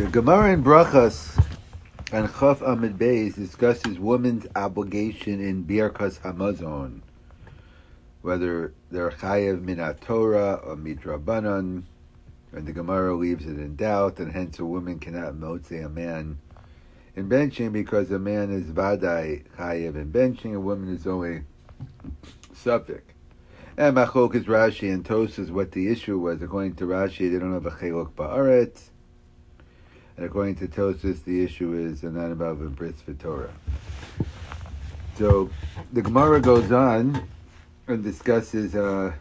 Gemara in Brachas and Chaf Amid Beis discusses women's obligation in Birkas Hamazon, whether they're chayev min Torah or midrabanan, and the Gemara leaves it in doubt, and hence a woman cannot motze a man in benching because a man is vadai chayev in benching, a woman is only suffic. And Machlokes Rashi and Tosas what the issue was. According to Rashi, they don't have a chelok ba'aretz. And according to Tosas, the issue is not about the bris v'torah. So the Gemara goes on and discusses an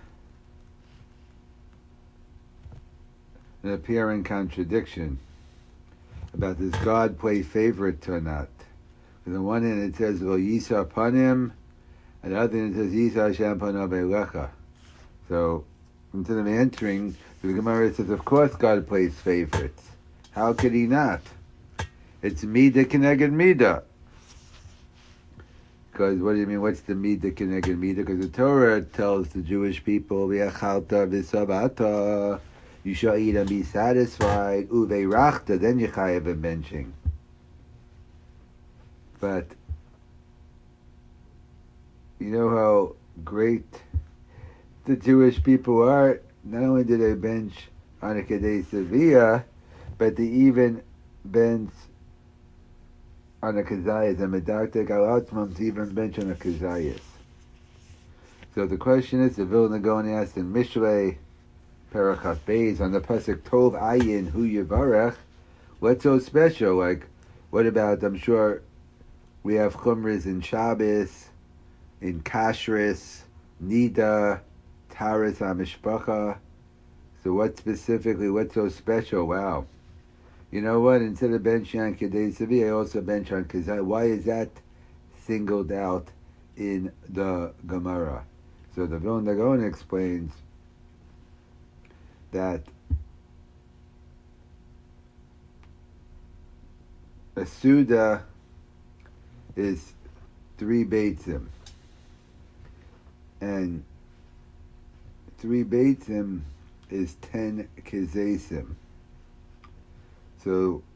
apparent contradiction about does God play favorite or not. On the one hand, it says Lo Yisa Panim, and the other hand, it says Yisa Hashem Panav Elecha. So instead of answering, the Gemara says, of course God plays favorites. How could he not? It's Midah Keneged Midah. Because what do you mean, what's the Midah Keneged Midah? Because the Torah tells the Jewish people, V'yachalta v'savata, you shall eat and be satisfied, uveirachta, then you chayev in benching. But, you know how great the Jewish people are? Not only do they bench on a Kedei Sevilla, but they even bench on a Kazayas, and Medaktek Alatzmam to even bench on a Kazayas. So the question is, the Vilna Gaon asked in Mishlei, Parachas Beis, on the Pasuk Tov Ayin Hu Yivarech, what's so special? Like, what about, I'm sure we have Chumras in Shabbos, in Kashrus, Nida, Taras HaMishpacha. So what specifically, what's so special? Wow. You know what? Instead of benching on Kedei Sevi, I also bench on Kazai. Why is that singled out in the Gemara? So the Vilna Gaon explains that a Suda is 3 Beitzim. And 3 Beitzim is 10 Kezesim. So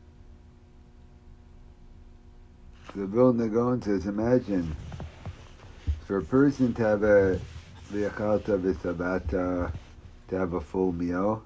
the Vilna Gaon says, imagine for a person to have a V'yachalta v'sabata, to have a full meal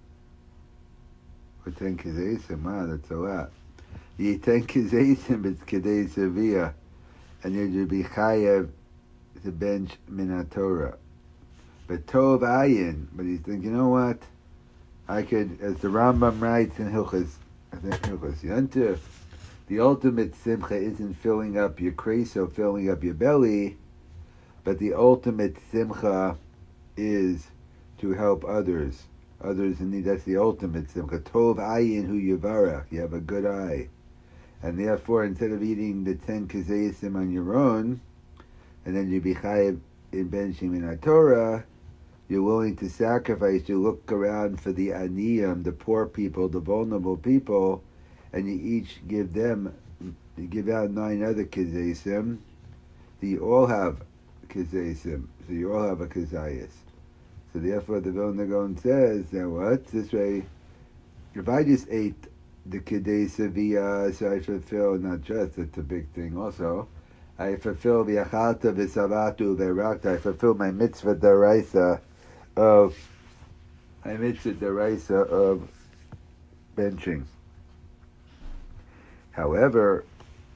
for 10 Kezesim, wow, that's a lot. You eat 10 Kezesim, it's Kedei Sevilla, and you'd be chayev to bench min Torah. But Tov Ayin, but you think, you know what? I could, as the Rambam writes in Hilchos, I think Hilchos Yontif, the ultimate simcha isn't filling up your kreso, filling up your belly, but the ultimate simcha is to help others in need. That's the ultimate simcha. Tov Ayin Hu Yivarach, you have a good eye. And therefore, instead of eating the 10 Kezesim on your own, and then you be chayev in benching min Torah, you're willing to sacrifice, you look around for the aniyim, the poor people, the vulnerable people, and you each give them, you give out 9 other kezesim, so you all have kezesim, so you all have a kezayis. So therefore the Vilna Gaon says that what? This way, if I just ate the kedei sevilla, so I fulfill, not just, it's a big thing also, I fulfill v'yachalta v'savatu v'erakta, I fulfill my mitzvah daraisa of benching. However,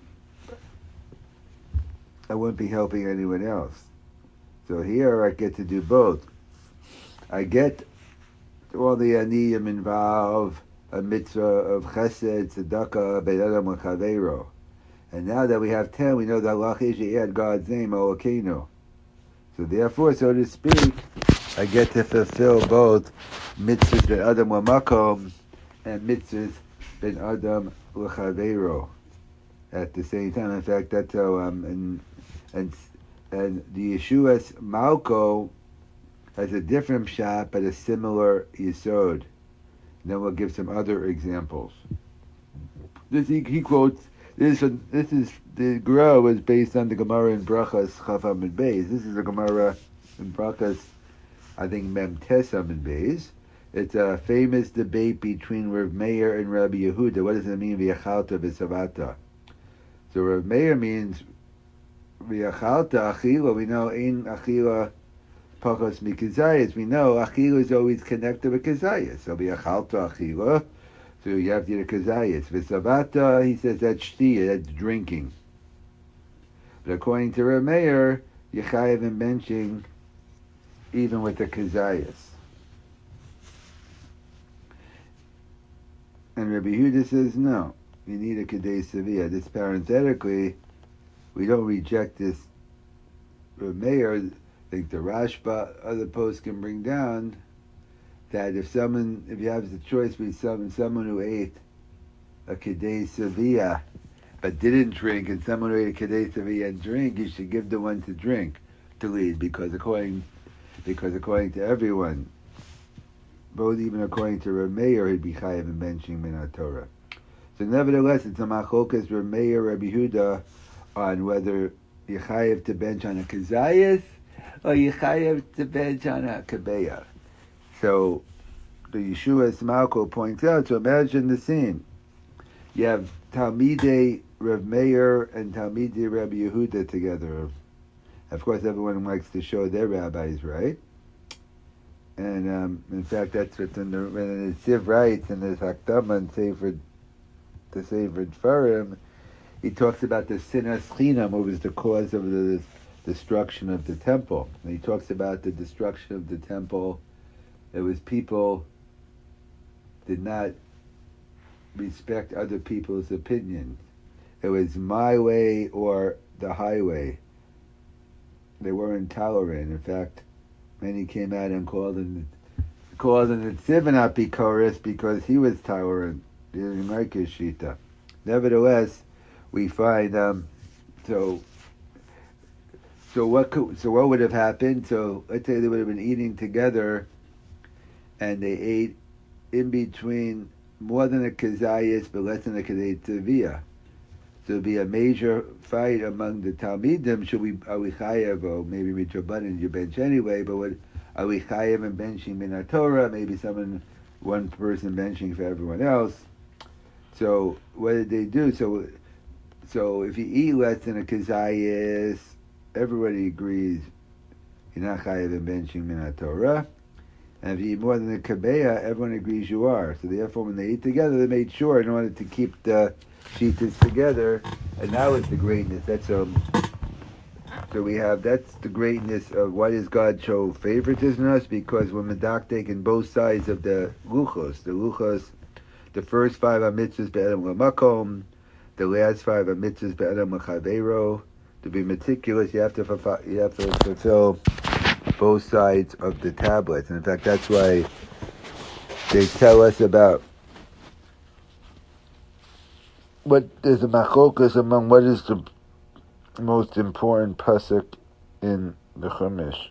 I wouldn't be helping anyone else. So here I get to do both. I get all the aniyim involve a mitzvah of chesed, tzedakah, bein adam l'chaveiro. And now that we have 10, we know that Allah is you add God's name, Elokeinu. So therefore, so to speak, I get to fulfill both mitzvahs ben adam l'makom and mitzvahs ben adam l'chaveiro at the same time. In fact, that's how and the Yeshua's Malko has a different pshat but a similar yesod. And then we'll give some other examples. This he quotes. This is the Gemara was based on the Gemara in Brachas Chaf Amid Beis. This is a Gemara in Brachas, I think Mem Tes Amid Beis, It's a famous debate between Rav Meir and Rabbi Yehuda. What does it mean, v'yachalta v'savata? So Rav Meir means v'yachalta achila. We know in achila pachos mikizayas. We know achila is always connected with kizayas. So v'yachalta achila. So you have to eat a kizayas. V'savata, he says that's shtiya, that's drinking. But according to Rav Meir, you chayav in benching even with the kizayas. And Rabbi Yehuda says no, you need a kedei seviyah. This parenthetically, we don't reject this. Rav Meir, I think the Rashba, other posts can bring down that if you have the choice between someone who ate a kedei seviyah but didn't drink, and someone who ate a kedei seviyah and drink, you should give the one to drink to lead, because according to everyone, both even according to Rav Meir, he'd be chayav in benching min Torah. So nevertheless, it's a machlokas Rav Meir, Rabbi Yehuda, on whether you chayav to bench on a kazayas or you chayav to bench on a kabeya. So the Yeshua Smalko points out, so imagine the scene. You have Talmidei Rav Meir and Talmidei Rabbi Yehuda together. Of course, everyone likes to show their rabbis, right? And in fact, that's what when the Siv writes in his Hakdama and the Sefer Dvarim, he talks about the Sinas Chinam, what was the cause of the destruction of the temple. And he talks about the destruction of the temple. It was people did not respect other people's opinions. It was my way or the highway. They weren't tolerant. In fact, many came out and called him the Tziv not Bikoris because he was tolerant. He didn't like his shita. Nevertheless, we find so what would have happened? So let's say they would have been eating together, and they ate in between more than a kazayas but less than a kedei tziviyah. So it'd be a major fight among the Talmidim. Are we chayav, or maybe mitzvah you bench anyway? But are we chayav and benching min Torah? Maybe one person benching for everyone else. So what did they do? So if you eat less than a kazayas, everybody agrees you're not chayav and benching min Torah. And if you eat more than a kabeya, everyone agrees you are. So therefore, when they eat together, they made sure in order to keep the shitas together, and that was the greatness. That's so that's the greatness of why does God show favoritism in us? Because we're medaktek in both sides of the luchos. The first 5 are mitzvahs be'edam l'makom. The last 5 are mitzvahs be'edam l'chaveiro. To be meticulous, you have to fulfill both sides of the tablets. And in fact, that's why they tell us about what is the machokas among what is the most important pasuk in the Chumash.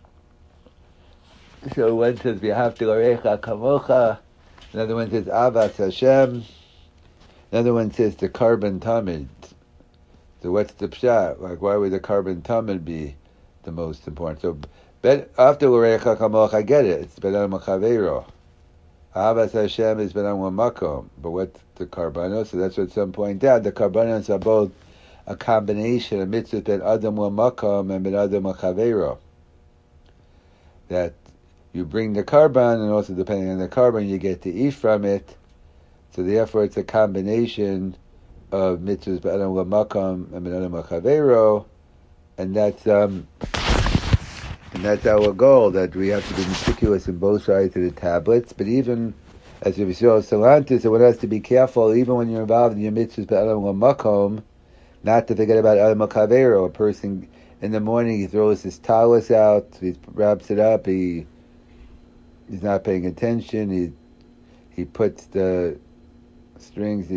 So one says v'ahavta l'orecha kamocha, another one says avas Hashem, another one says the carbon tamid. So what's the pshat? Like, why would the carbon tamid be the most important? So after l'orecha kamocha, I get it. It's be'adam l'chaveiro. Avas Hashem is benam makom, but what's the karbanos? So that's what some point out. The karbanos are both a combination of mitzvot ben adam makom and ben adam chaveiro. That you bring the karban, and also depending on the karban, you get to eat from it. So therefore, it's a combination of mitzvot ben adam makom and ben adam chaveiro, and that's our goal, that we have to be meticulous in both sides of the tablets. But even, as we saw Salantis, one has to be careful, even when you're involved in your mitzvahs be'adam l'makom, not to forget about adam l'chaveiro. A person, in the morning, he throws his talus out, he wraps it up, he's not paying attention, he puts the strings,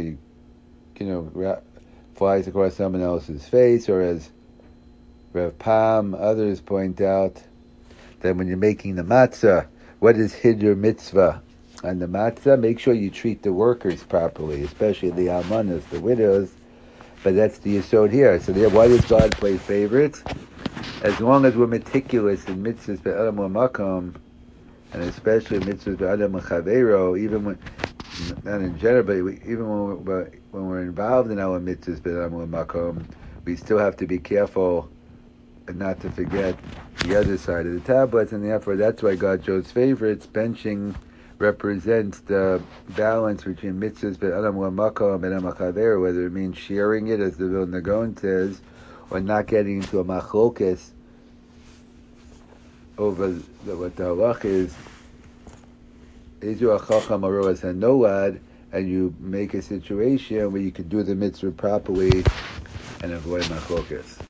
flies across someone else's face, or as Rav Pam, others point out that when you're making the matzah, what is hidur mitzvah on the matzah? Make sure you treat the workers properly, especially the almanas, the widows. But that's the yesod here. So why does God play favorites? As long as we're meticulous in mitzvahs be'elam makom, and especially mitzvahs b'adam l'chavero, even when, not in general, but even when we're involved in our mitzvahs b'adam l'makom, we still have to be careful and not to forget the other side of the tablets, and therefore that's why God chose favorites. Benching represents the balance between mitzvahs b'adam l'makom and l'chaver, whether it means sharing it, as the Vilna Gaon says, or not getting into a machlokes over what the halach is. Izu achacham aroas hanolad, and you make a situation where you can do the mitzvah properly and avoid machlokes.